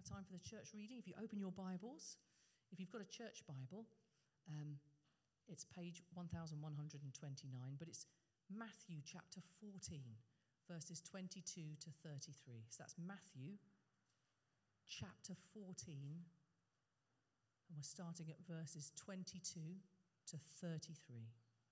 have time for the church reading. If you open your Bibles, if you've got a church Bible, it's page 1129, but it's Matthew chapter 14, verses 22 to 33. So that's Matthew chapter 14, and we're starting at verses 22 to 33.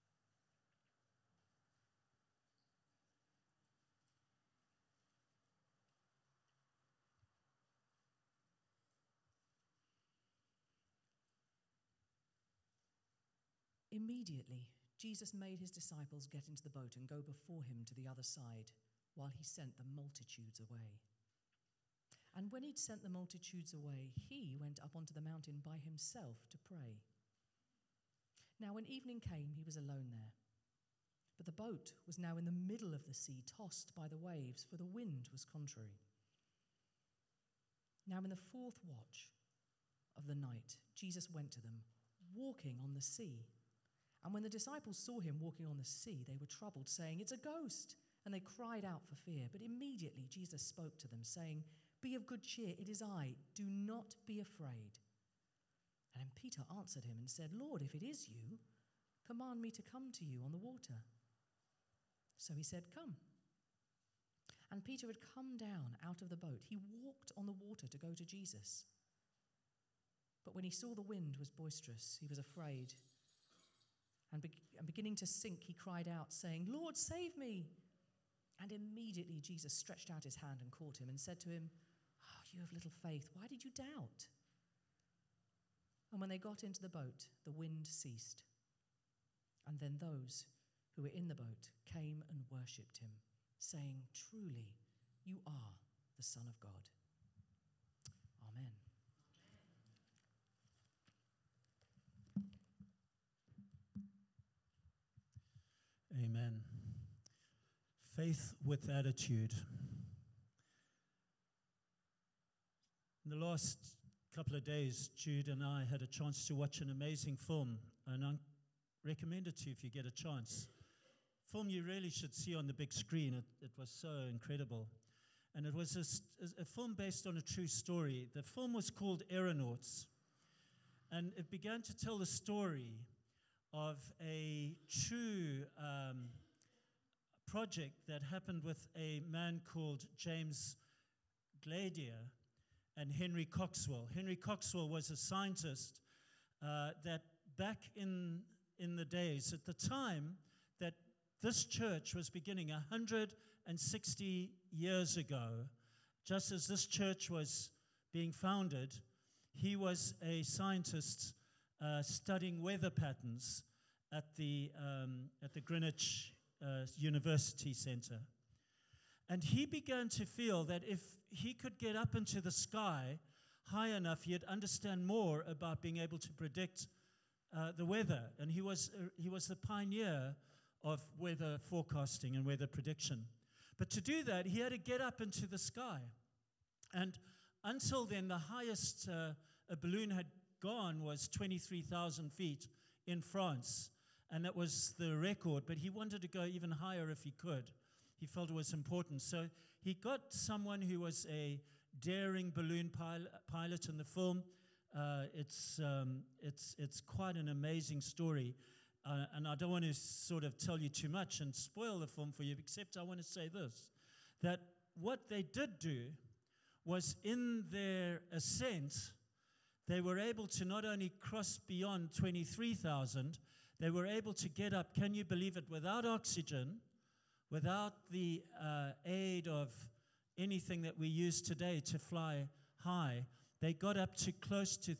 Immediately, Jesus made his disciples get into the boat and go before him to the other side, while he sent the multitudes away. And when he'd sent the multitudes away, he went up onto the mountain by himself to pray. Now when evening came, he was alone there. But the boat was now in the middle of the sea, tossed by the waves, for the wind was contrary. Now in the fourth watch of the night, Jesus went to them, walking on the sea. And when the disciples saw him walking on the sea, they were troubled, saying, "It's a ghost." And they cried out for fear. But immediately Jesus spoke to them, saying, "Be of good cheer, it is I. Do not be afraid." And then Peter answered him and said, "Lord, if it is you, command me to come to you on the water." So he said, "Come." And Peter had come down out of the boat. He walked on the water to go to Jesus. But when he saw the wind was boisterous, he was afraid. And beginning to sink, he cried out, saying, "Lord, save me." And immediately Jesus stretched out his hand and caught him and said to him, "Oh, you have little faith, why did you doubt?" And when they got into the boat, the wind ceased. And then those who were in the boat came and worshipped him, saying, "Truly, you are the Son of God." Amen. Amen. Faith with attitude. In the last couple of days, Jude and I had a chance to watch an amazing film, and I recommend it to you if you get a chance. Film you really should see on the big screen. It was so incredible. And it was a film based on a true story. The film was called Aeronauts, and it began to tell the story of a true project that happened with a man called James Gladier and Henry Coxwell. Henry Coxwell was a scientist that back in the days, at the time that this church was beginning 160 years ago, just as this church was being founded, he was a scientist studying weather patterns at the Greenwich University Center. And he began to feel that if he could get up into the sky high enough, he'd understand more about being able to predict the weather. And he was the pioneer of weather forecasting and weather prediction. But to do that, he had to get up into the sky. And until then, the highest a balloon had gone was 23,000 feet in France, and that was the record, but he wanted to go even higher if he could. He felt it was important. So he got someone who was a daring balloon pilot in the film. It's quite an amazing story, and I don't want to sort of tell you too much and spoil the film for you, except I want to say this, that what they did do was in their ascent, they were able to not only cross beyond 23,000, they were able to get up, can you believe it, without oxygen, without the aid of anything that we use today to fly high. They got up to close to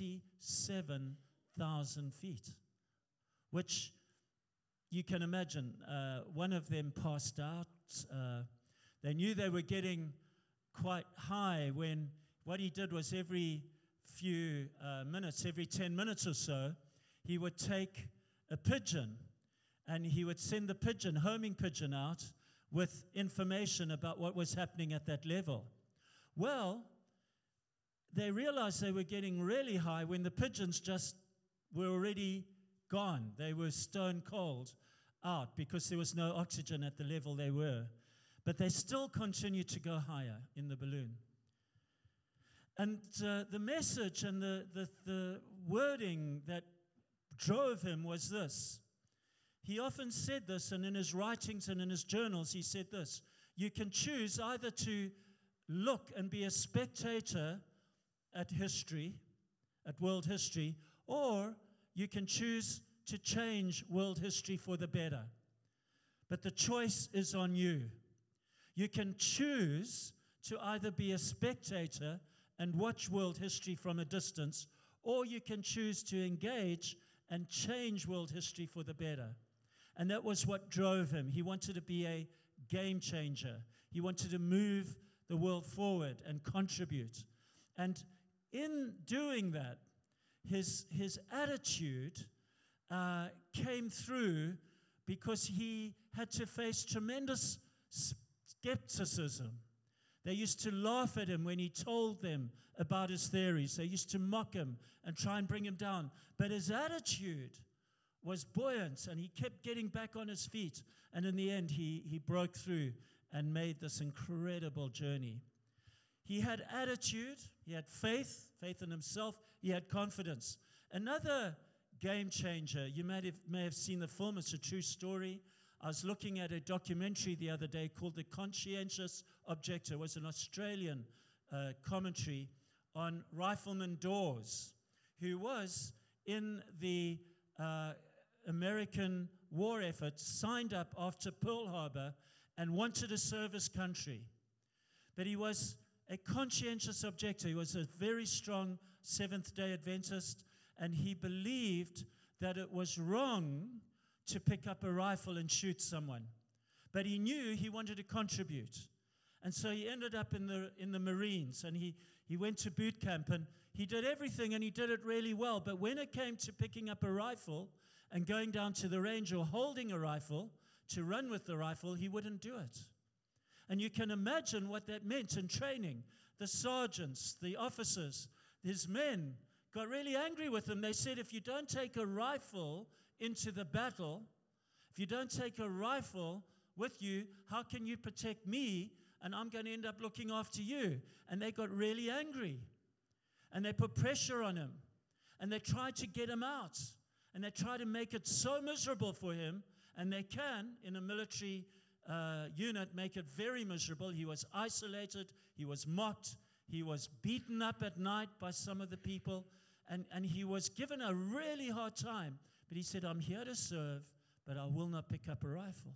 37,000 feet, which you can imagine. One of them passed out. They knew they were getting quite high when what he did was every few minutes, every 10 minutes or so, he would take a pigeon and he would send the pigeon, homing pigeon, out with information about what was happening at that level. Well, they realized they were getting really high when the pigeons just were already gone. They were stone cold out because there was no oxygen at the level they were. But they still continued to go higher in the balloon. And the message and the wording that drove him was this. He often said this, and in his writings and in his journals, he said this: you can choose either to look and be a spectator at history, at world history, or you can choose to change world history for the better. But the choice is on you. You can choose to either be a spectator and watch world history from a distance, or you can choose to engage and change world history for the better. And that was what drove him. He wanted to be a game changer. He wanted to move the world forward and contribute. And in doing that, his attitude came through because he had to face tremendous skepticism. They used to laugh at him when he told them about his theories. They used to mock him and try and bring him down. But his attitude was buoyant, and he kept getting back on his feet. And in the end, he broke through and made this incredible journey. He had attitude, he had faith in himself, he had confidence. Another game changer, you may have seen the film, it's a true story. I was looking at a documentary the other day called The Conscientious Objector. It was an Australian commentary on Rifleman Dawes, who was in the American war effort, signed up after Pearl Harbor and wanted to serve his country. But he was a conscientious objector. He was a very strong Seventh-day Adventist, and he believed that it was wrong to pick up a rifle and shoot someone. But he knew he wanted to contribute. And so he ended up in the Marines, and he went to boot camp, and he did everything, and he did it really well. But when it came to picking up a rifle and going down to the range or holding a rifle to run with the rifle, he wouldn't do it. And you can imagine what that meant in training. The sergeants, the officers, his men got really angry with him. They said, if you don't take a rifle into the battle, if you don't take a rifle with you, how can you protect me? And I'm going to end up looking after you. And they got really angry. And they put pressure on him. And they tried to get him out. And they tried to make it so miserable for him. And they can, in a military unit, make it very miserable. He was isolated. He was mocked. He was beaten up at night by some of the people. And he was given a really hard time. But he said, I'm here to serve, but I will not pick up a rifle.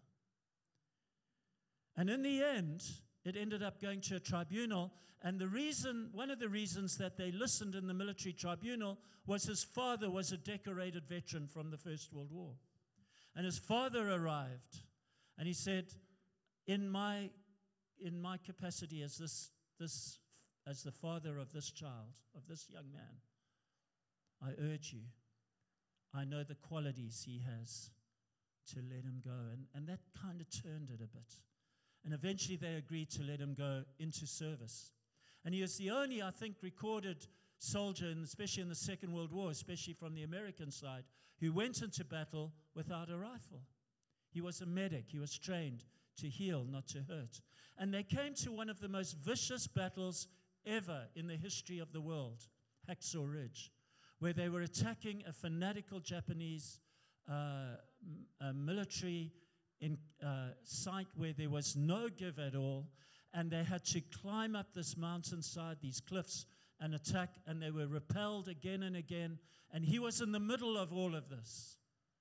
And in the end, it ended up going to a tribunal. And one of the reasons that they listened in the military tribunal was his father was a decorated veteran from the First World War. And his father arrived, and he said, in my capacity as as the father of this child, of this young man, I urge you, I know the qualities he has, to let him go. And that kind of turned it a bit. And eventually they agreed to let him go into service. And he was the only, I think, recorded soldier, especially in the Second World War, especially from the American side, who went into battle without a rifle. He was a medic. He was trained to heal, not to hurt. And they came to one of the most vicious battles ever in the history of the world, Hacksaw Ridge, where they were attacking a fanatical Japanese military site where there was no give at all, and they had to climb up this mountainside, these cliffs, and attack, and they were repelled again and again, and he was in the middle of all of this.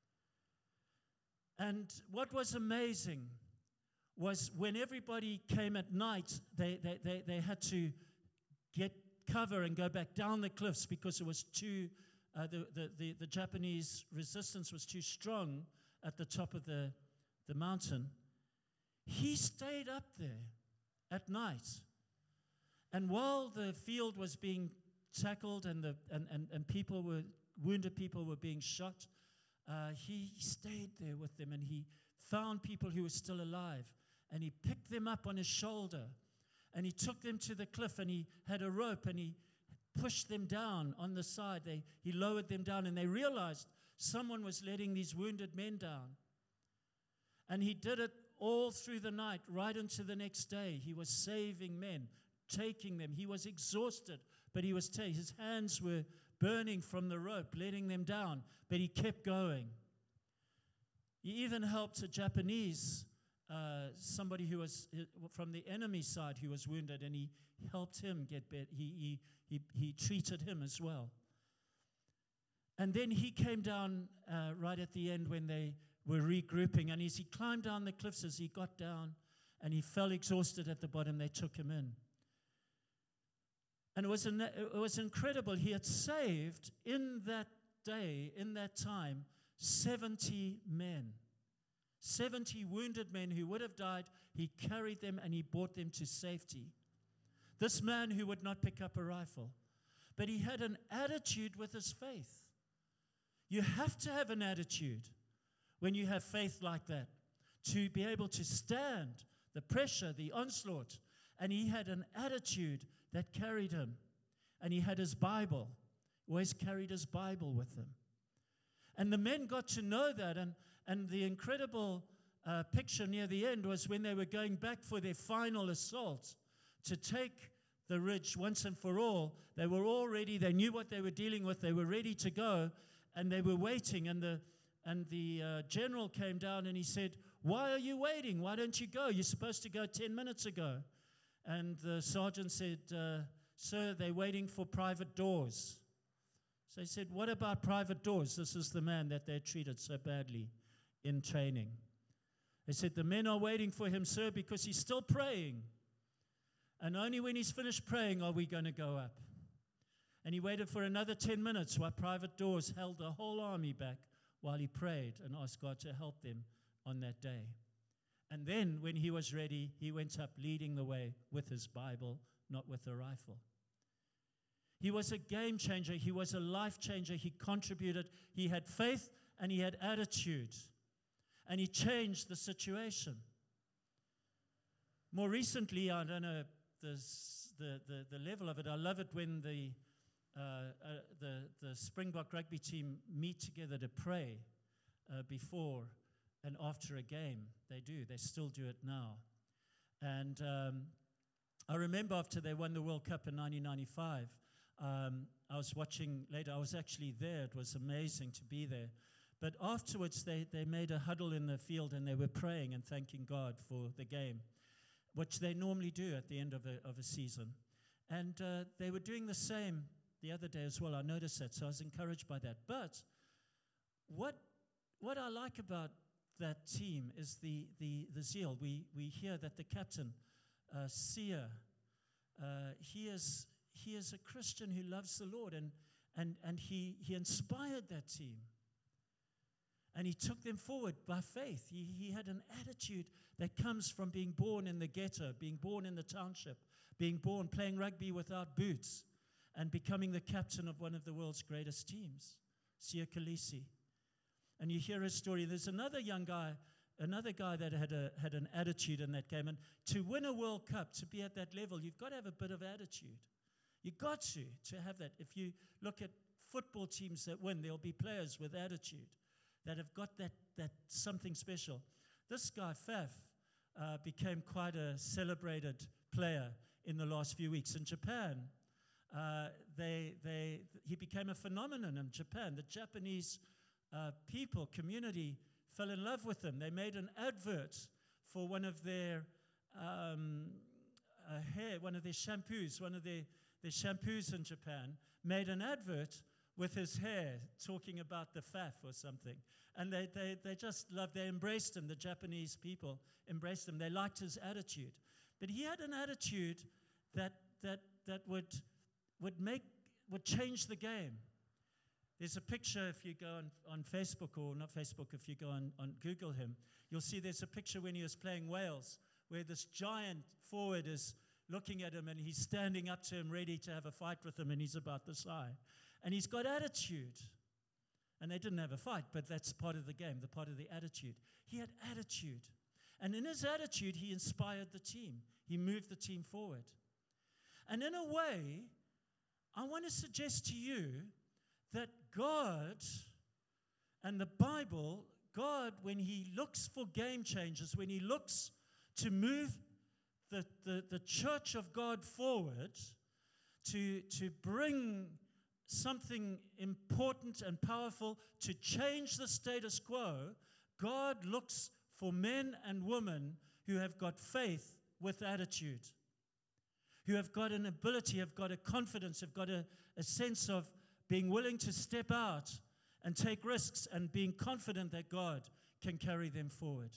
And what was amazing was when everybody came at night, they had to get cover and go back down the cliffs because it was too, the Japanese resistance was too strong at the top of the mountain. He stayed up there at night. And while the field was being tackled and wounded people were being shot, he stayed there with them, and he found people who were still alive, and he picked them up on his shoulder, and he took them to the cliff, and he had a rope, and he pushed them down on the side. He lowered them down, and they realized someone was letting these wounded men down. And he did it all through the night, right into the next day. He was saving men, taking them. He was exhausted, but his hands were burning from the rope, letting them down, but he kept going. He even helped a Japanese, somebody who was from the enemy side who was wounded, and he helped him get better. He treated him as well. And then he came down right at the end when they were regrouping, and as he climbed down the cliffs, as he got down, and he fell exhausted at the bottom, they took him in. And it was incredible. He had saved in that day, in that time, 70 men. 70 wounded men who would have died. He carried them and he brought them to safety. This man who would not pick up a rifle. But he had an attitude with his faith. You have to have an attitude when you have faith like that to be able to stand the pressure, the onslaught. And he had an attitude that carried him. And he had his Bible. Always carried his Bible with him. And the men got to know that. And the incredible picture near the end was when they were going back for their final assault to take the ridge once and for all. They were all ready. They knew what they were dealing with. They were ready to go. And they were waiting. And the general came down and he said, "Why are you waiting? Why don't you go? You're supposed to go 10 minutes ago." And the sergeant said, "Sir, they're waiting for private doors." So he said, "What about private doors?" This is the man that they treated so badly in training. They said, "The men are waiting for him, sir, because he's still praying. And only when he's finished praying are we going to go up." And he waited for another 10 minutes while private doors held the whole army back while he prayed and asked God to help them on that day. And then when he was ready, he went up leading the way with his Bible, not with a rifle. He was a game changer. He was a life changer. He contributed. He had faith and he had attitude. And he changed the situation. More recently, I don't know the level of it. I love it when the Springbok rugby team meet together to pray before and after a game. They do. They still do it now. And I remember after they won the World Cup in 1995, I was watching later. I was actually there. It was amazing to be there. But afterwards, they made a huddle in the field and they were praying and thanking God for the game, which they normally do at the end of a season. And they were doing the same the other day as well. I noticed that, so I was encouraged by that. But what I like about that team is the zeal. We hear that the captain, Sia, he is a Christian who loves the Lord, and he inspired that team. And he took them forward by faith. He had an attitude that comes from being born in the ghetto, being born in the township, being born playing rugby without boots, and becoming the captain of one of the world's greatest teams, Sia Kolisi. And you hear his story. There's another guy that had an attitude in that game. And to win a World Cup, to be at that level, you've got to have a bit of attitude. You've got to have that. If you look at football teams that win, there'll be players with attitude that have got that something special. This guy, Faf, became quite a celebrated player in the last few weeks. In Japan, he became a phenomenon in Japan. The Japanese community fell in love with him. They made an advert for one of their shampoos. One of their shampoos in Japan made an advert with his hair, talking about the Faf or something. And they just loved, they embraced him. The Japanese people embraced him. They liked his attitude. But he had an attitude that would change the game. There's a picture, if you go on Facebook, or not Facebook, if you go on Google him, you'll see there's a picture when he was playing Wales, where this giant forward is looking at him and he's standing up to him, ready to have a fight with him, and he's about this high. And he's got attitude. And they didn't have a fight, but that's part of the game, the part of the attitude. He had attitude. And in his attitude, he inspired the team. He moved the team forward. And in a way, I want to suggest to you that God and the Bible, God, when he looks for game changers, when he looks to move the church of God forward to bring something important and powerful to change the status quo, God looks for men and women who have got faith with attitude, who have got an ability, have got a confidence, have got a sense of being willing to step out and take risks and being confident that God can carry them forward.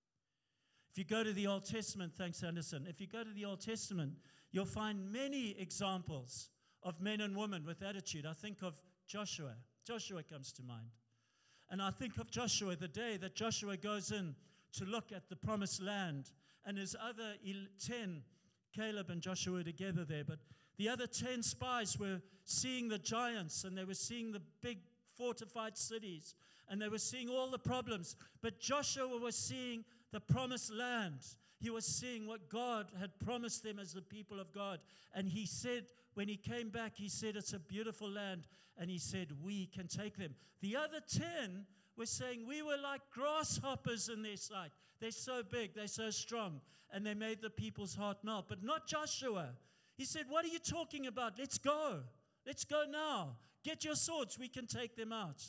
If you go to the Old Testament, thanks Anderson, if you go to the Old Testament, you'll find many examples of men and women with attitude. I think of Joshua. Joshua comes to mind. And I think of Joshua, the day that Joshua goes in to look at the promised land, and his other 10, Caleb and Joshua were together there, but the other 10 spies were seeing the giants, and they were seeing the big fortified cities, and they were seeing all the problems. But Joshua was seeing the promised land. He was seeing what God had promised them as the people of God. And he said, when he came back, he said, it's a beautiful land. And he said, we can take them. The other 10 were saying, we were like grasshoppers in their sight. They're so big, they're so strong. And they made the people's heart melt. But not Joshua. He said, what are you talking about? Let's go. Let's go now. Get your swords. We can take them out.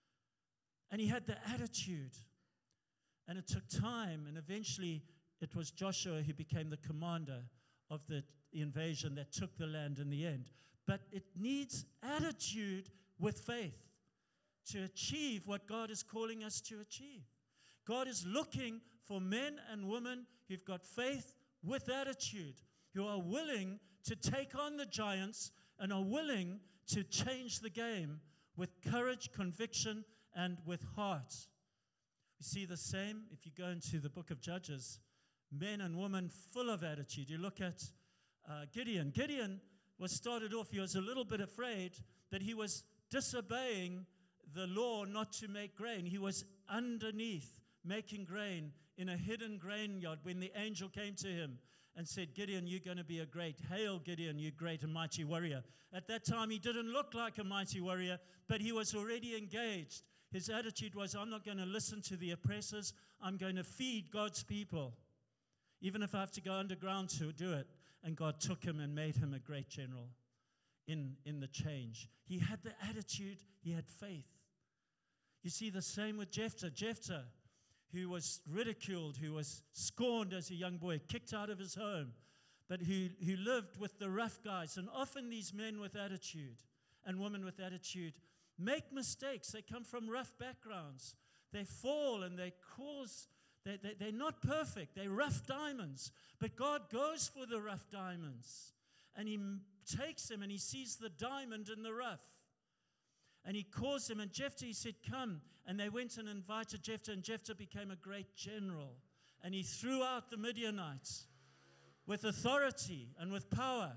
And he had the attitude. And it took time. And eventually it was Joshua who became the commander of the invasion that took the land in the end. But it needs attitude with faith to achieve what God is calling us to achieve. God is looking for men and women who've got faith with attitude, who are willing to take on the giants and are willing to change the game with courage, conviction, and with heart. We see the same if you go into the book of Judges. Men and women full of attitude. You look at Gideon. Gideon was started off, he was a little bit afraid that he was disobeying the law not to make grain. He was underneath making grain in a hidden grain yard when the angel came to him and said, Gideon, you're going to be a great. Hail, Gideon, you great and mighty warrior. At that time, he didn't look like a mighty warrior, but he was already engaged. His attitude was, I'm not going to listen to the oppressors. I'm going to feed God's people, even if I have to go underground to do it. And God took him and made him a great general in the change. He had the attitude. He had faith. You see the same with Jephthah. Jephthah, who was ridiculed, who was scorned as a young boy, kicked out of his home, but who lived with the rough guys. And often these men with attitude and women with attitude make mistakes. They come from rough backgrounds. They fall and they cause, they're not perfect. They're rough diamonds. But God goes for the rough diamonds. And he takes them and he sees the diamond in the rough. And he calls him, and Jephthah, he said, come. And they went and invited Jephthah, and Jephthah became a great general. And he threw out the Midianites with authority and with power.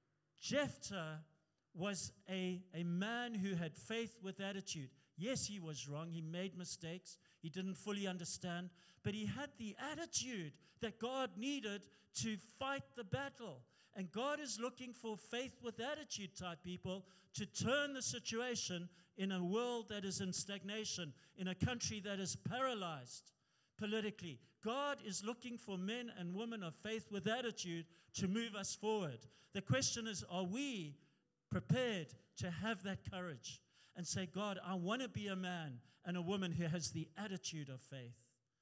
Jephthah was a man who had faith with attitude. Yes, he was wrong. He made mistakes. He didn't fully understand. But he had the attitude that God needed to fight the battle. And God is looking for faith with attitude type people to turn the situation in a world that is in stagnation, in a country that is paralyzed politically. God is looking for men and women of faith with attitude to move us forward. The question is, are we prepared to have that courage and say, God, I want to be a man and a woman who has the attitude of faith?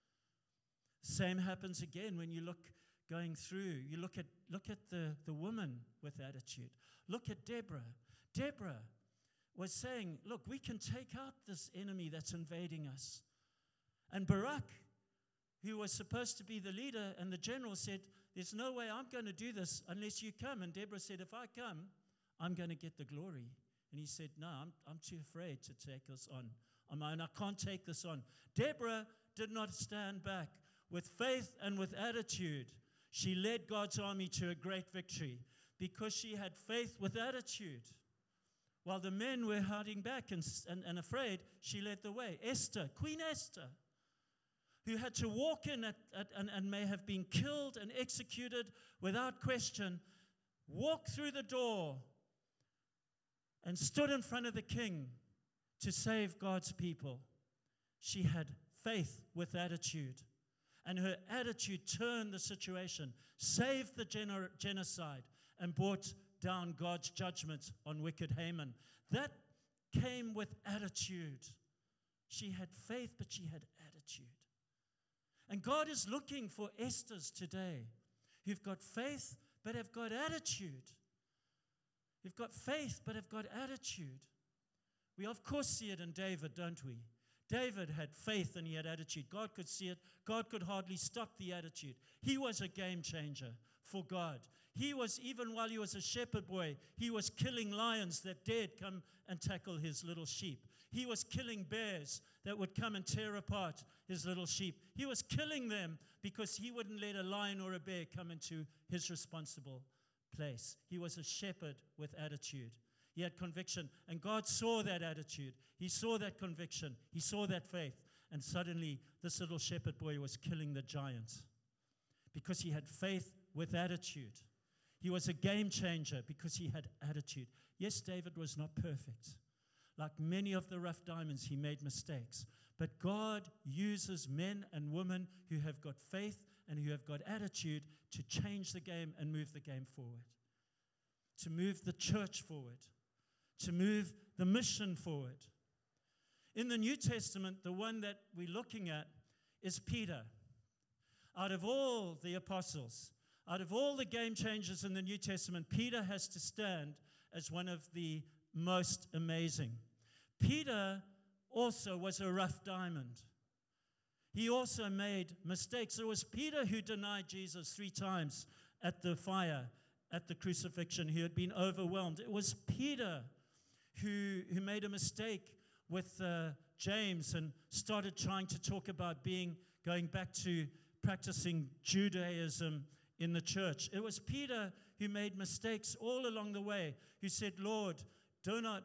Same happens again when you look going through. You look at the woman with attitude. Look at Deborah. Deborah was saying, look, we can take out this enemy that's invading us. And Barak, who was supposed to be the leader and the general, said, there's no way I'm going to do this unless you come. And Deborah said, if I come, I'm going to get the glory. And he said, no, I'm too afraid to take this on my own. I can't take this on. Deborah did not stand back. With faith and with attitude, she led God's army to a great victory because she had faith with attitude. While the men were hiding back and afraid, she led the way. Esther, Queen Esther, who had to walk in and may have been killed and executed without question, walked through the door and stood in front of the king to save God's people. She had faith with attitude. And her attitude turned the situation, saved the genocide, and brought down God's judgment on wicked Haman. That came with attitude. She had faith, but she had attitude. And God is looking for Esthers today who've got faith, but have got attitude. Who've got faith, but have got attitude. We, of course, see it in David, don't we? David had faith and he had attitude. God could see it. God could hardly stop the attitude. He was a game changer for God. He was, even while he was a shepherd boy, he was killing lions that dared come and tackle his little sheep. He was killing bears that would come and tear apart his little sheep. He was killing them because he wouldn't let a lion or a bear come into his responsible place. He was a shepherd with attitude. He had conviction, and God saw that attitude. He saw that conviction. He saw that faith. And suddenly, this little shepherd boy was killing the giants because he had faith with attitude. He was a game changer because he had attitude. Yes, David was not perfect. Like many of the rough diamonds, he made mistakes. But God uses men and women who have got faith and who have got attitude to change the game and move the game forward, to move the church forward, to move the mission forward. In the New Testament, the one that we're looking at is Peter. Out of all the apostles, out of all the game changers in the New Testament, Peter has to stand as one of the most amazing. Peter also was a rough diamond. He also made mistakes. It was Peter who denied Jesus 3 times at the fire, at the crucifixion. He had been overwhelmed. It was Peter who made a mistake with James and started trying to talk about going back to practicing Judaism in the church. It was Peter who made mistakes all along the way, who said, Lord, do not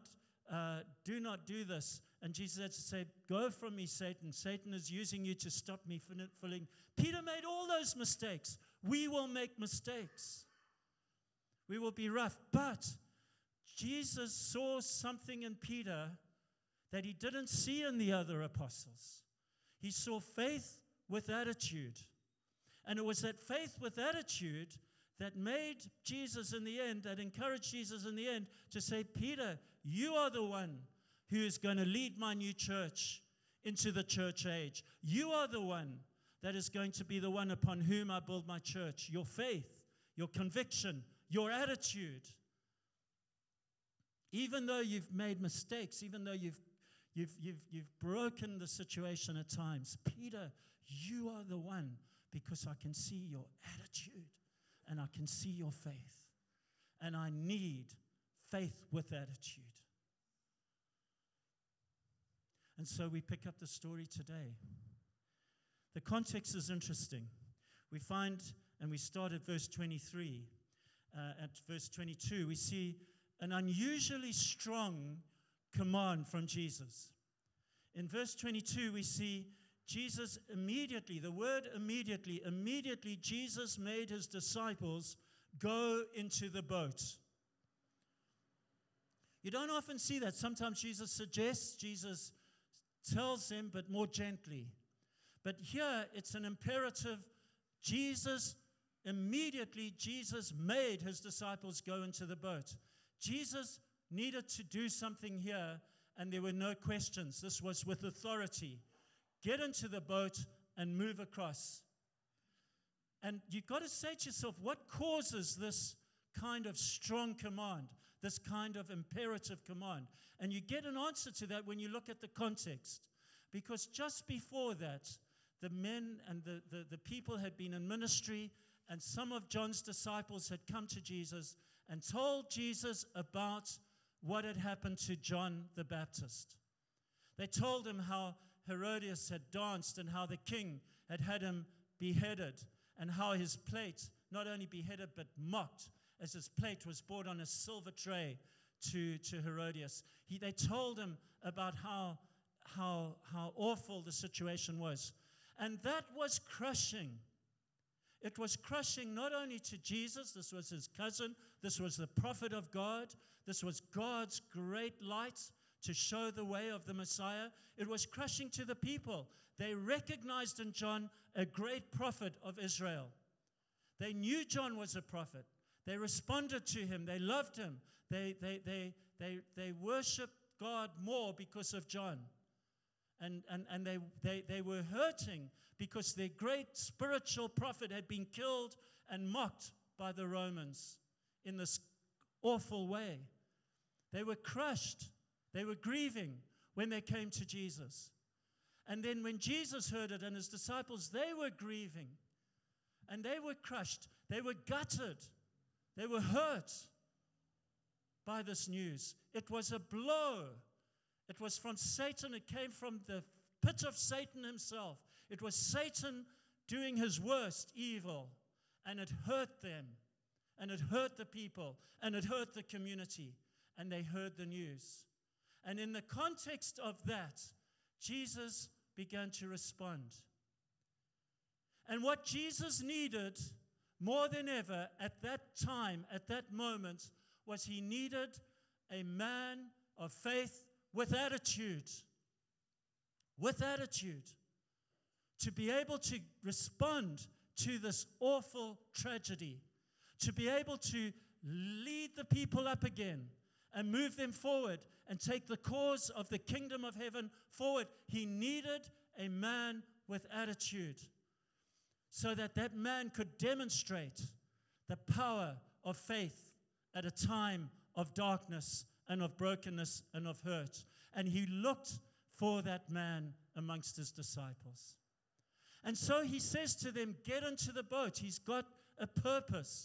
do this. And Jesus had to say, go from me, Satan. Satan is using you to stop me fulfilling. Peter made all those mistakes. We will make mistakes. We will be rough. But Jesus saw something in Peter that he didn't see in the other apostles. He saw faith with attitude. And it was that faith with attitude that made Jesus in the end, that encouraged Jesus in the end to say, Peter, you are the one who is going to lead my new church into the church age. You are the one that is going to be the one upon whom I build my church. Your faith, your conviction, your attitude. Even though you've made mistakes, even though you've broken the situation at times, Peter, you are the one, because I can see your attitude and I can see your faith. And I need faith with attitude. And so we pick up the story today. The context is interesting. We find, and we start at verse 23. At verse 22, we see an unusually strong command from Jesus. In verse 22, we see Jesus immediately, the word immediately Jesus made his disciples go into the boat. You don't often see that. Sometimes Jesus suggests, Jesus tells them, but more gently. But here it's an imperative. Jesus made his disciples go into the boat. Jesus needed to do something here, and there were no questions. This was with authority. Get into the boat and move across. And you've got to say to yourself, what causes this kind of strong command, this kind of imperative command? And you get an answer to that when you look at the context. Because just before that, the men and the people had been in ministry, and some of John's disciples had come to Jesus and told Jesus about what had happened to John the Baptist. They told him how Herodias had danced and how the king had had him beheaded, and how his plate, not only beheaded but mocked, as his plate was brought on a silver tray to Herodias. They told him about how awful the situation was. And that was crushing. It was crushing not only to Jesus, this was his cousin, this was the prophet of God, this was God's great light to show the way of the Messiah. It was crushing to the people. They recognized in John a great prophet of Israel. They knew John was a prophet. They responded to him. They loved him. They worshiped God more because of John. And they were hurting because their great spiritual prophet had been killed and mocked by the Romans in this awful way. They were crushed. They were grieving when they came to Jesus. And then when Jesus heard it and his disciples, they were grieving. And they were crushed. They were gutted. They were hurt by this news. It was a blow. It was from Satan. It came from the pit of Satan himself. It was Satan doing his worst evil. And it hurt them. And it hurt the people. And it hurt the community. And they heard the news. And in the context of that, Jesus began to respond. And what Jesus needed more than ever at that time, at that moment, was he needed a man of faith with attitude. With attitude. To be able to respond to this awful tragedy. To be able to lead the people up again and move them forward and take the cause of the kingdom of heaven forward. He needed a man with attitude so that that man could demonstrate the power of faith at a time of darkness and of brokenness and of hurt. And he looked for that man amongst his disciples. And so he says to them, get into the boat. He's got a purpose.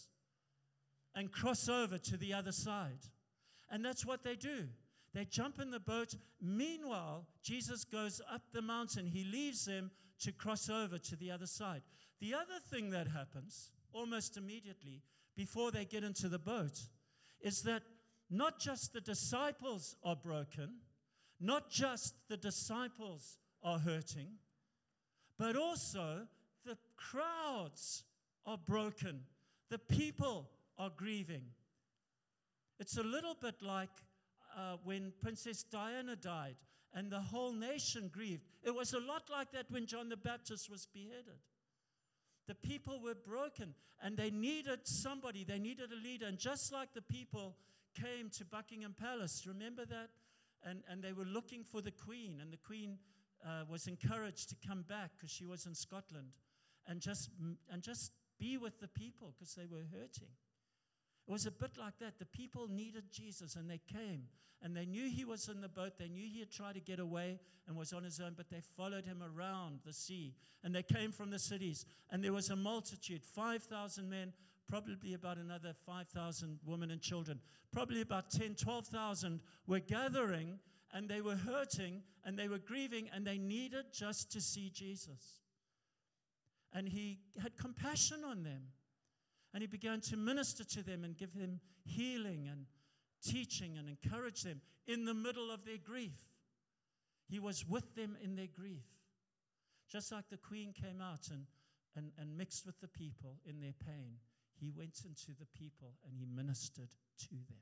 And cross over to the other side. And that's what they do. They jump in the boat. Meanwhile, Jesus goes up the mountain. He leaves them to cross over to the other side. The other thing that happens almost immediately before they get into the boat is that not just the disciples are broken, not just the disciples are hurting, but also the crowds are broken. The people are grieving. It's a little bit like when Princess Diana died and the whole nation grieved. It was a lot like that when John the Baptist was beheaded. The people were broken and they needed somebody. They needed a leader. And just like the people came to Buckingham Palace, remember that? And they were looking for the Queen. And the Queen was encouraged to come back because she was in Scotland and just be with the people because they were hurting. It was a bit like that. The people needed Jesus, and they came. And they knew he was in the boat. They knew he had tried to get away and was on his own, but they followed him around the sea. And they came from the cities. And there was a multitude, 5,000 men, probably about another 5,000 women and children. Probably about 10, 12,000 were gathering, and they were hurting, and they were grieving, and they needed just to see Jesus. And he had compassion on them. And he began to minister to them and give them healing and teaching and encourage them in the middle of their grief. He was with them in their grief. Just like the Queen came out and mixed with the people in their pain, he went into the people and he ministered to them.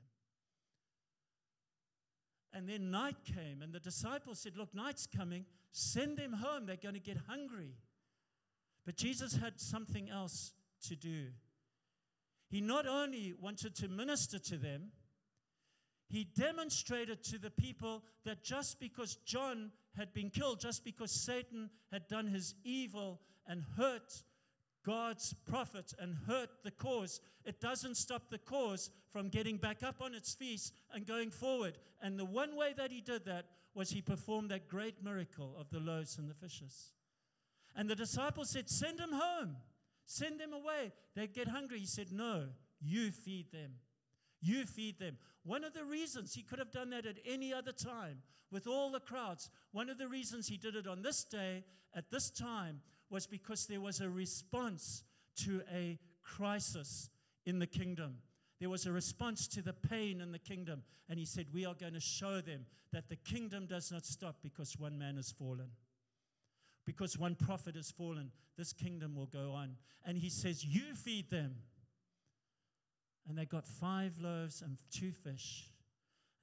And then night came, and the disciples said, look, night's coming. Send them home. They're going to get hungry. But Jesus had something else to do. He not only wanted to minister to them, he demonstrated to the people that just because John had been killed, just because Satan had done his evil and hurt God's prophet and hurt the cause, it doesn't stop the cause from getting back up on its feet and going forward. And the one way that he did that was he performed that great miracle of the loaves and the fishes. And the disciples said, send them home. Send them away. They get hungry. He said, no, you feed them. You feed them. One of the reasons he could have done that at any other time with all the crowds, one of the reasons he did it on this day at this time was because there was a response to a crisis in the kingdom. There was a response to the pain in the kingdom. And he said, we are going to show them that the kingdom does not stop because one man has fallen. Because one prophet has fallen, this kingdom will go on. And he says, you feed them. And they got 5 loaves and 2 fish.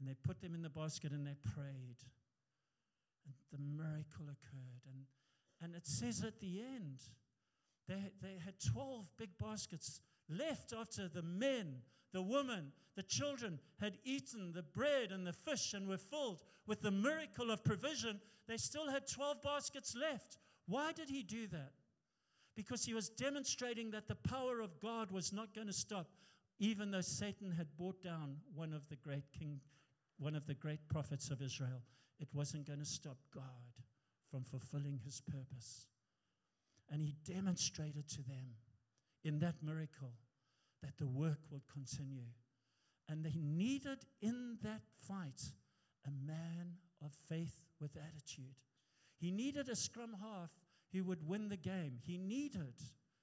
And they put them in the basket and they prayed. And the miracle occurred. And it says at the end, they had 12 big baskets left after the men, the women, the children had eaten the bread and the fish and were filled with the miracle of provision. They still had 12 baskets left. Why did he do that? Because he was demonstrating that the power of God was not going to stop, even though Satan had brought down one of the great prophets of Israel. It wasn't going to stop God from fulfilling his purpose. And he demonstrated to them in that miracle that the work would continue. And they needed in that fight a man of faith with attitude. He needed a scrum half who would win the game. He needed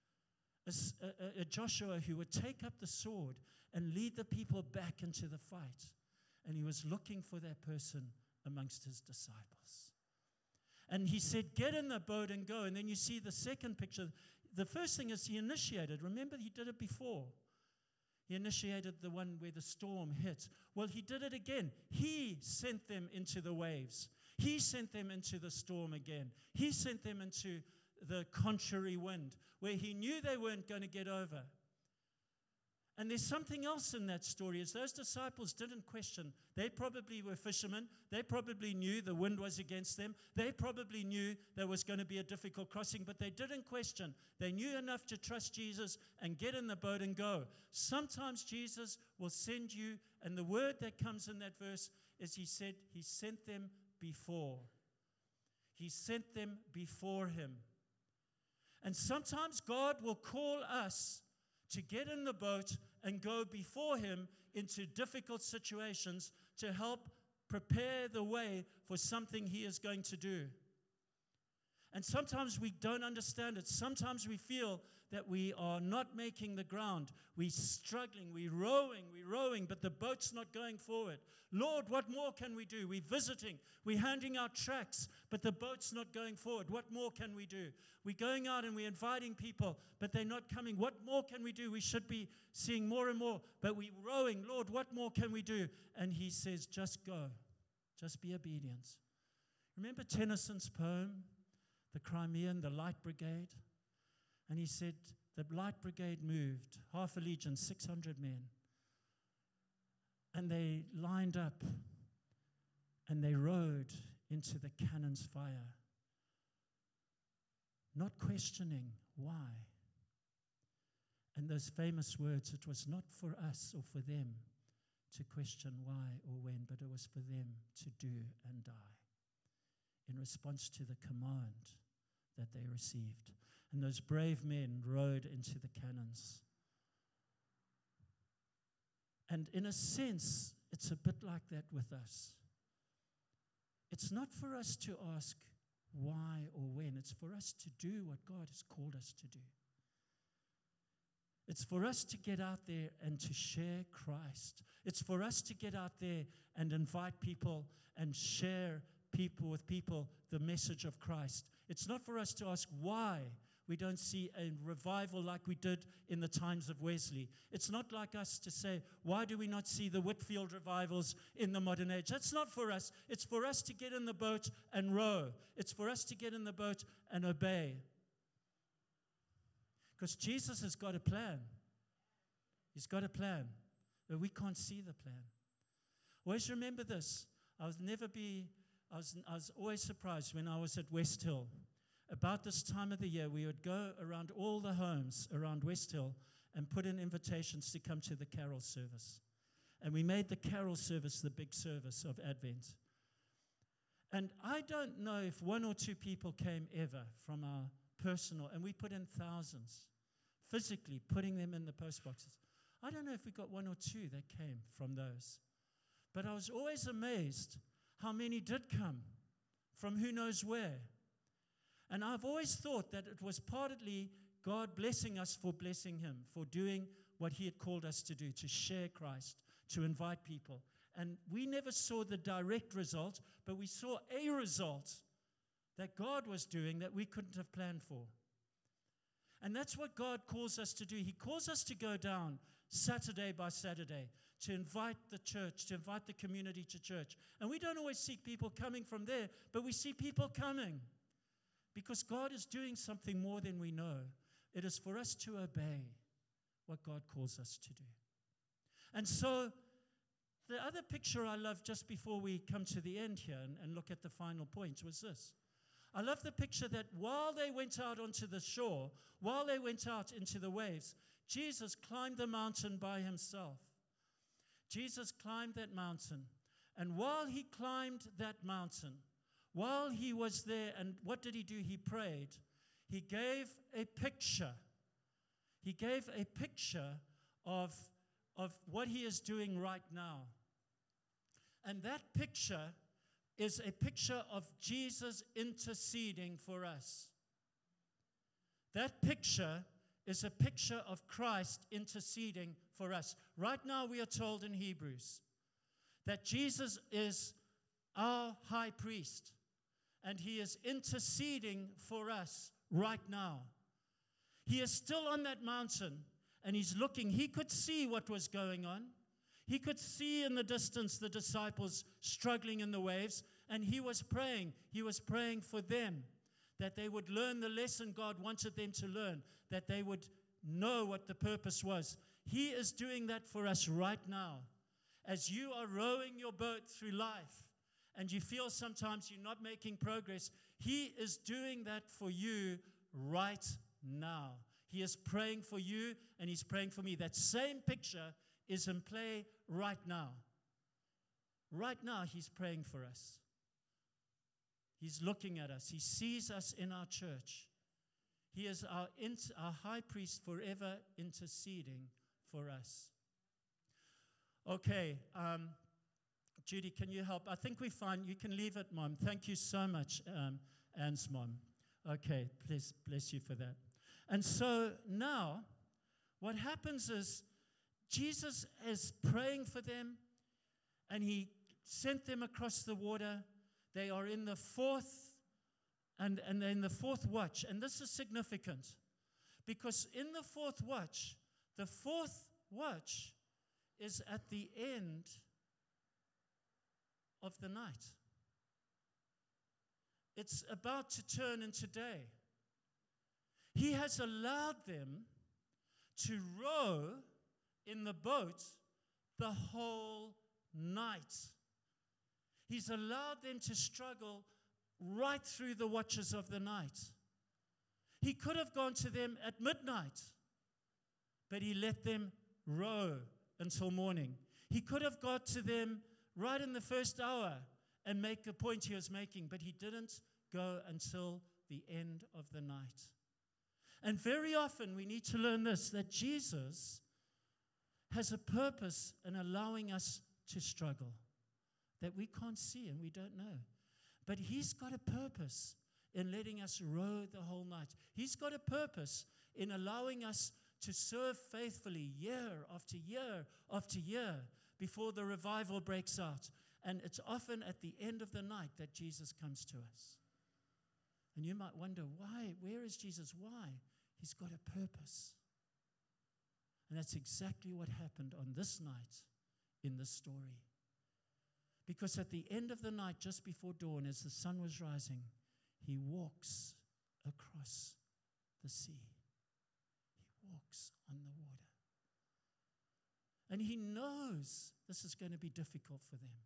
a Joshua who would take up the sword and lead the people back into the fight. And he was looking for that person amongst his disciples. And he said, get in the boat and go. And then you see the second picture. The first thing is he initiated. Remember, he did it before. He initiated the one where the storm hit. Well, he did it again. He sent them into the waves. He sent them into the storm again. He sent them into the contrary wind, where he knew they weren't going to get over. And there's something else in that story, is those disciples didn't question. They probably were fishermen. They probably knew the wind was against them. They probably knew there was going to be a difficult crossing, but they didn't question. They knew enough to trust Jesus and get in the boat and go. Sometimes Jesus will send you, and the word that comes in that verse is he said he sent them before. He sent them before him. And sometimes God will call us to get in the boat and go before him into difficult situations to help prepare the way for something he is going to do. And sometimes we don't understand it. Sometimes we feel that we are not making the ground. We're struggling, we're rowing, but the boat's not going forward. Lord, what more can we do? We're visiting, we're handing out tracts, but the boat's not going forward. What more can we do? We're going out and we're inviting people, but they're not coming. What more can we do? We should be seeing more and more, but we're rowing. Lord, what more can we do? And he says, just go. Just be obedient. Remember Tennyson's poem, The Crimean, the Light Brigade? And he said, the Light Brigade moved, half a legion, 600 men. And they lined up and they rode into the cannon's fire, not questioning why. And those famous words, it was not for us or for them to question why or when, but it was for them to do and die in response to the command that they received. And those brave men rode into the cannons. And in a sense, it's a bit like that with us. It's not for us to ask why or when. It's for us to do what God has called us to do. It's for us to get out there and to share Christ. It's for us to get out there and invite people and share with people the message of Christ. It's not for us to ask why we don't see a revival like we did in the times of Wesley. It's not like us to say, why do we not see the Whitfield revivals in the modern age? That's not for us. It's for us to get in the boat and row. It's for us to get in the boat and obey. Because Jesus has got a plan. He's got a plan, but we can't see the plan. Always remember this. I was always surprised when I was at West Hill. About this time of the year, we would go around all the homes around West Hill and put in invitations to come to the carol service. And we made the carol service the big service of Advent. And I don't know if one or two people came ever from our personal, and we put in thousands, physically putting them in the post boxes. I don't know if we got one or two that came from those. But I was always amazed how many did come from who knows where. And I've always thought that it was partly God blessing us for blessing him, for doing what he had called us to do, to share Christ, to invite people. And we never saw the direct result, but we saw a result that God was doing that we couldn't have planned for. And that's what God calls us to do. He calls us to go down Saturday by Saturday, to invite the church, to invite the community to church. And we don't always see people coming from there, but we see people coming because God is doing something more than we know. It is for us to obey what God calls us to do. And so the other picture I love just before we come to the end here and look at the final point was this. I love the picture that while they went out onto the shore, while they went out into the waves, Jesus climbed the mountain by himself. Jesus climbed that mountain. And while he climbed that mountain, while he was there, and what did he do? He prayed. He gave a picture. He gave a picture of what he is doing right now. And that picture is a picture of Jesus interceding for us. That picture is a picture of Christ interceding for us. Right now we are told in Hebrews that Jesus is our high priest and he is interceding for us right now. He is still on that mountain and he's looking. He could see what was going on. He could see in the distance the disciples struggling in the waves, and he was praying. He was praying for them, that they would learn the lesson God wanted them to learn, that they would know what the purpose was. He is doing that for us right now. As you are rowing your boat through life, and you feel sometimes you're not making progress, he is doing that for you right now. He is praying for you, and he's praying for me. That same picture is in play right now. Right now, he's praying for us. He's looking at us. He sees us in our church. He is our high priest forever interceding for us. Okay, Judy, can you help? I think we're fine. You can leave it, Mom. Thank you so much, Anne's mom. Okay, please bless you for that. And so now, what happens is Jesus is praying for them, and he sent them across the water. They are in the fourth, and they're in the fourth watch. And this is significant, because in the fourth watch is at the end of the night. It's about to turn into day. He has allowed them to row in the boat the whole night. He's allowed them to struggle right through the watches of the night. He could have gone to them at midnight, but he let them row until morning. He could have got to them right in the first hour and make the point he was making, but he didn't go until the end of the night. And very often we need to learn this, that Jesus has a purpose in allowing us to struggle that we can't see and we don't know. But he's got a purpose in letting us row the whole night. He's got a purpose in allowing us to serve faithfully year after year after year before the revival breaks out. And it's often at the end of the night that Jesus comes to us. And you might wonder, why? Where is Jesus? Why? He's got a purpose. And that's exactly what happened on this night in this story. Because at the end of the night, just before dawn, as the sun was rising, he walks across the sea. He walks on the water. And he knows this is going to be difficult for them.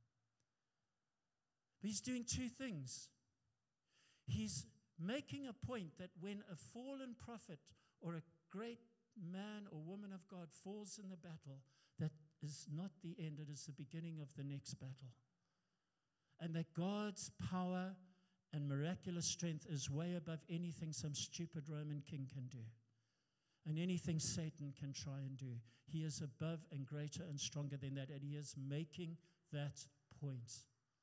But he's doing two things. He's making a point that when a fallen prophet or a great man or woman of God falls in the battle, that is not the end, it is the beginning of the next battle. And that God's power and miraculous strength is way above anything some stupid Roman king can do, and anything Satan can try and do. He is above and greater and stronger than that, and he is making that point.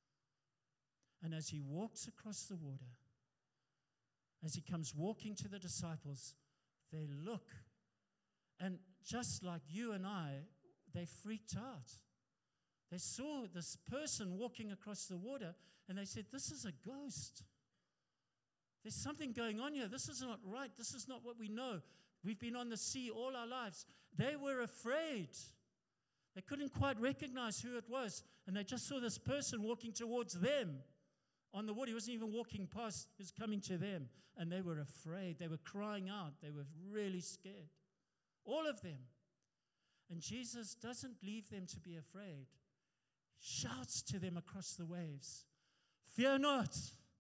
And as he walks across the water, as he comes walking to the disciples, they look, and just like you and I, they freaked out. They saw this person walking across the water, and they said, "This is a ghost. There's something going on here. This is not right. This is not what we know. We've been on the sea all our lives." They were afraid. They couldn't quite recognize who it was, and they just saw this person walking towards them on the water. He wasn't even walking past, he was coming to them, and they were afraid. They were crying out. They were really scared, all of them. And Jesus doesn't leave them to be afraid. He shouts to them across the waves, "Fear not.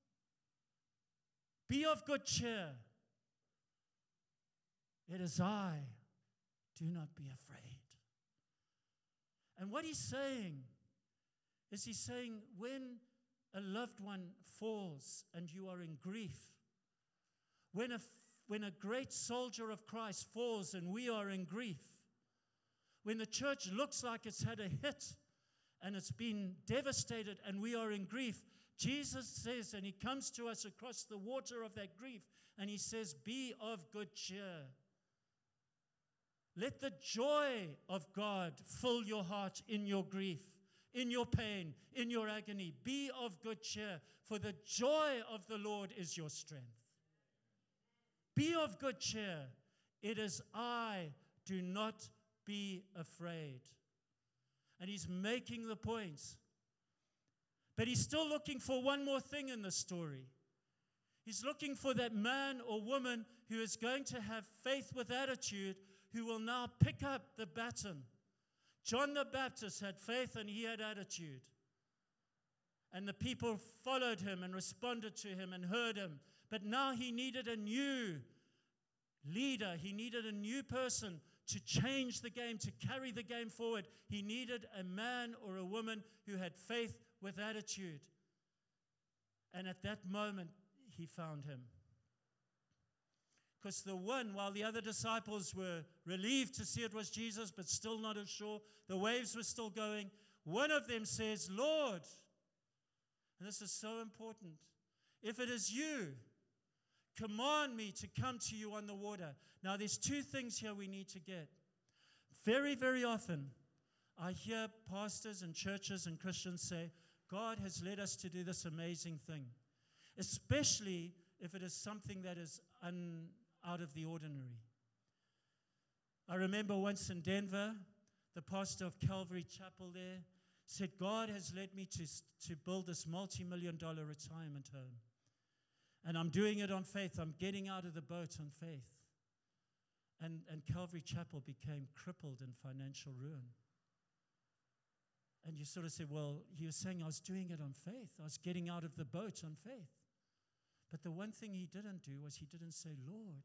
Be of good cheer. It is I. Do not be afraid." And what he's saying is he's saying when a loved one falls and you are in grief, when a great soldier of Christ falls and we are in grief, when the church looks like it's had a hit and it's been devastated and we are in grief, Jesus says, and he comes to us across the water of that grief, and he says, "Be of good cheer. Let the joy of God fill your heart in your grief, in your pain, in your agony. Be of good cheer, for the joy of the Lord is your strength." Be of good cheer. It is I. Do not be afraid. And he's making the point. But he's still looking for one more thing in the story. He's looking for that man or woman who is going to have faith with attitude, who will now pick up the baton. John the Baptist had faith and he had attitude. And the people followed him and responded to him and heard him. But now he needed a new leader. He needed a new person to change the game, to carry the game forward. He needed a man or a woman who had faith with attitude. And at that moment, he found him. Because while the other disciples were relieved to see it was Jesus, but still not as sure, the waves were still going, one of them says, "Lord," and this is so important, "if it is you, command me to come to you on the water." Now, there's two things here we need to get. Very, very often, I hear pastors and churches and Christians say, God has led us to do this amazing thing, especially if it is something that is out of the ordinary. I remember once in Denver, the pastor of Calvary Chapel there said, God has led me to build this multi-million-dollar retirement home. And I'm doing it on faith. I'm getting out of the boat on faith. And Calvary Chapel became crippled in financial ruin. And you sort of say, well, he was saying I was doing it on faith. I was getting out of the boat on faith. But the one thing he didn't do was he didn't say, Lord,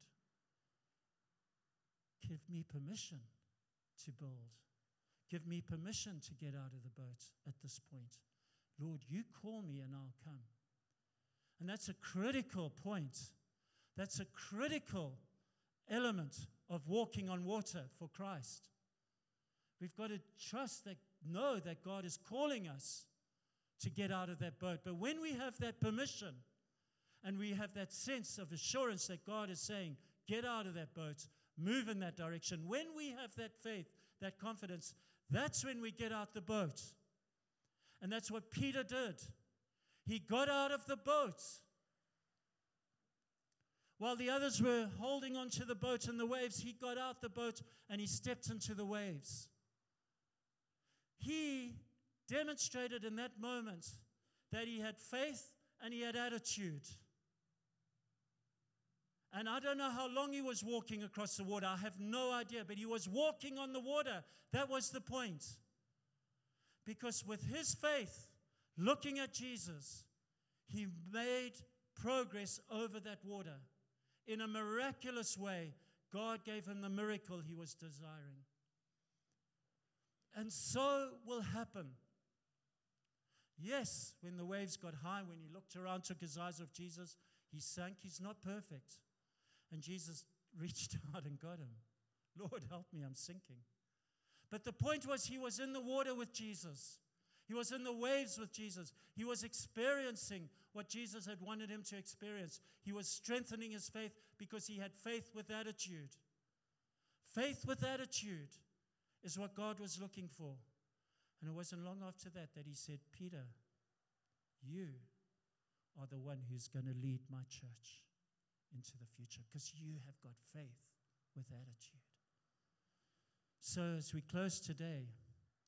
give me permission to build. Give me permission to get out of the boat at this point. Lord, you call me and I'll come. And that's a critical point. That's a critical element of walking on water for Christ. We've got to know that God is calling us to get out of that boat. But when we have that permission and we have that sense of assurance that God is saying, get out of that boat, move in that direction, when we have that faith, that confidence, that's when we get out the boat. And that's what Peter did. He got out of the boat. While the others were holding onto the boat in the waves, he got out the boat and he stepped into the waves. He demonstrated in that moment that he had faith and he had attitude. And I don't know how long he was walking across the water. I have no idea, but he was walking on the water. That was the point. Because with his faith, looking at Jesus, he made progress over that water. In a miraculous way, God gave him the miracle he was desiring. And so will happen. Yes, when the waves got high, when he looked around, took his eyes off Jesus, he sank. He's not perfect. And Jesus reached out and got him. Lord, help me, I'm sinking. But the point was he was in the water with Jesus. He was in the waves with Jesus. He was experiencing what Jesus had wanted him to experience. He was strengthening his faith because he had faith with attitude. Faith with attitude is what God was looking for. And it wasn't long after that he said, Peter, you are the one who's going to lead my church into the future because you have got faith with attitude. So as we close today,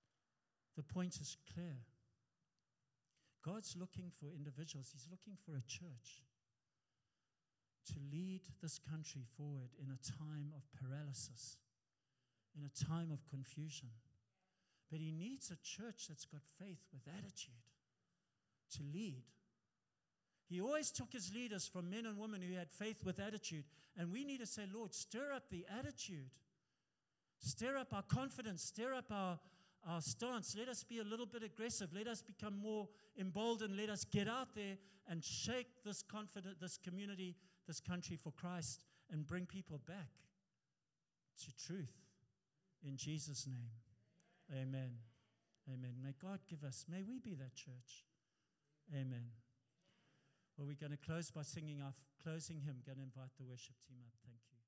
The point is clear. God's looking for individuals. He's looking for a church to lead this country forward in a time of paralysis, in a time of confusion. But he needs a church that's got faith with attitude to lead. He always took his leaders from men and women who had faith with attitude. And we need to say, Lord, stir up the attitude. Stir up our confidence. Stir up our stance. Let us be a little bit aggressive. Let us become more emboldened. Let us get out there and shake this community, this country for Christ, and bring people back to truth. In Jesus' name. Amen. Amen. May God give us, may we be that church. Amen. Well, we're going to close by singing our closing hymn. Going to invite the worship team up. Thank you.